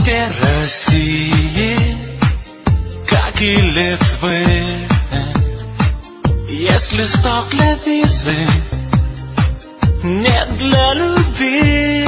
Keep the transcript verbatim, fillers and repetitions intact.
востоке России, как и Литвы, есть листок для визы, не для любви.